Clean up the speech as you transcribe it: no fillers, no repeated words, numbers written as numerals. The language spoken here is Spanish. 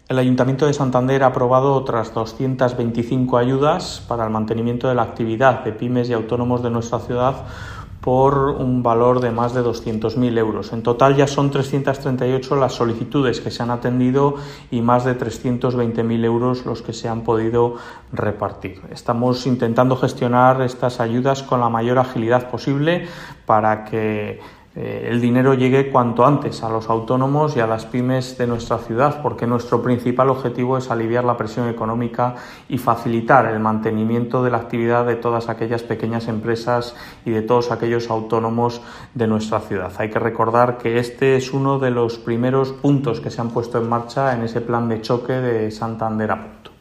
El Ayuntamiento de Santander ha aprobado otras 225 ayudas para el mantenimiento de la actividad de pymes y autónomos de nuestra ciudad por un valor de más de 200.000 euros. En total ya son 338 las solicitudes que se han atendido y más de 320.000 euros los que se han podido repartir. Estamos intentando gestionar estas ayudas con la mayor agilidad posible para que el dinero llegue cuanto antes a los autónomos y a las pymes de nuestra ciudad, porque nuestro principal objetivo es aliviar la presión económica y facilitar el mantenimiento de la actividad de todas aquellas pequeñas empresas y de todos aquellos autónomos de nuestra ciudad. Hay que recordar que este es uno de los primeros puntos que se han puesto en marcha en ese plan de choque de Santander a punto.